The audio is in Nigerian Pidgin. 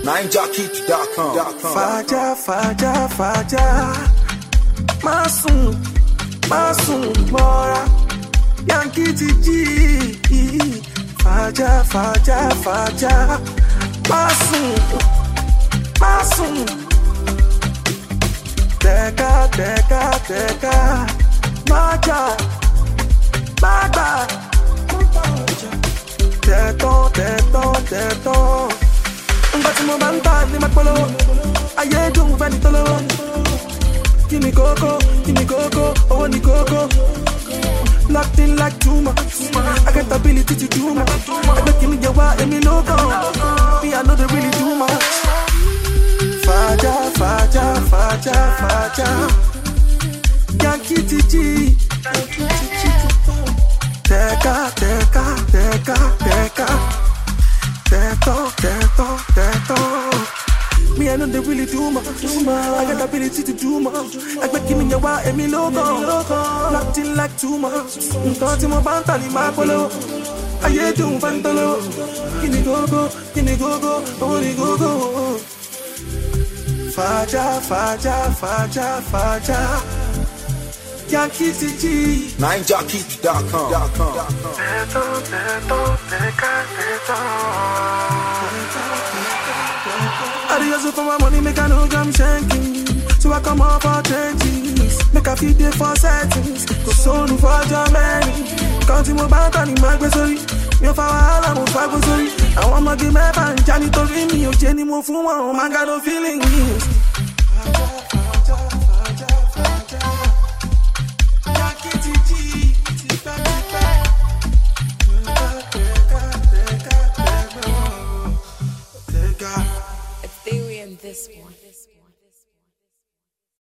NineJockey.com. Faja. Masun, Mora. Yankee TG. Faja. Masun. Teka. Maja. Teto. But mo banta ni magpolo. Aye dun fani tolo. Gimme coco, oh ni coco. Locked in like Juma. I got the ability to do much. I bet give me your why and me loco. Me I know they really do much. Faja. Yankee TG. Teka. Teto. Me, I know they really do much. I got the ability to do much. I bet give me your why and me logo. Locked in like too much. Thought mo banta ni magpolo. Aye dun fantolo. Gimme go, oh ni go. Faja. Yankee TG. NineJockey.com. I do hustle for my money, make I know I'm shanking. So I come up for trenches, make a few days for settings. Go solo for Germany. Counting my bank and my grocery. You for I'm a five grocery. I want my game up and Johnny to ring me. You Jenny move from one, man got no feelings.